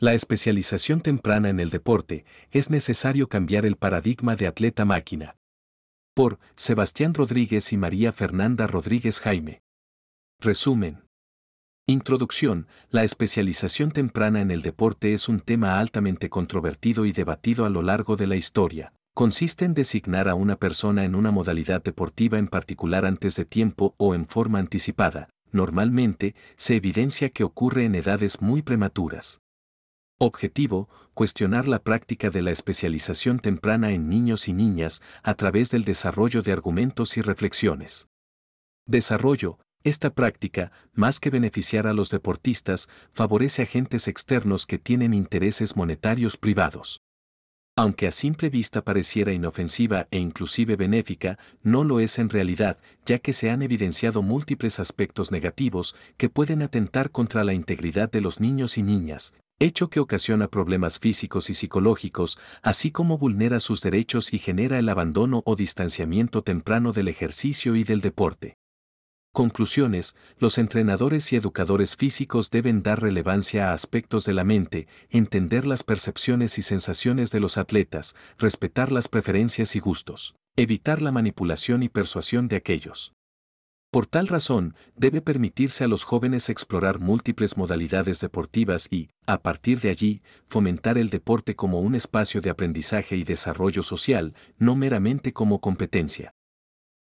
La especialización temprana en el deporte es necesario cambiar el paradigma de atleta-máquina. Por Sebastián Rodríguez y María Fernanda Rodríguez Jaime. Resumen. Introducción. La especialización temprana en el deporte es un tema altamente controvertido y debatido a lo largo de la historia. Consiste en designar a una persona en una modalidad deportiva en particular antes de tiempo o en forma anticipada. Normalmente, se evidencia que ocurre en edades muy prematuras. Objetivo, cuestionar la práctica de la especialización temprana en niños y niñas a través del desarrollo de argumentos y reflexiones. Desarrollo. Esta práctica, más que beneficiar a los deportistas, favorece agentes externos que tienen intereses monetarios privados. Aunque a simple vista pareciera inofensiva e inclusive benéfica, no lo es en realidad, ya que se han evidenciado múltiples aspectos negativos que pueden atentar contra la integridad de los niños y niñas, hecho que ocasiona problemas físicos y psicológicos, así como vulnera sus derechos y genera el abandono o distanciamiento temprano del ejercicio y del deporte. Conclusiones. Los entrenadores y educadores físicos deben dar relevancia a aspectos de la mente, entender las percepciones y sensaciones de los atletas, respetar las preferencias y gustos, evitar la manipulación y persuasión de aquellos. Por tal razón, debe permitirse a los jóvenes explorar múltiples modalidades deportivas y, a partir de allí, fomentar el deporte como un espacio de aprendizaje y desarrollo social, no meramente como competencia.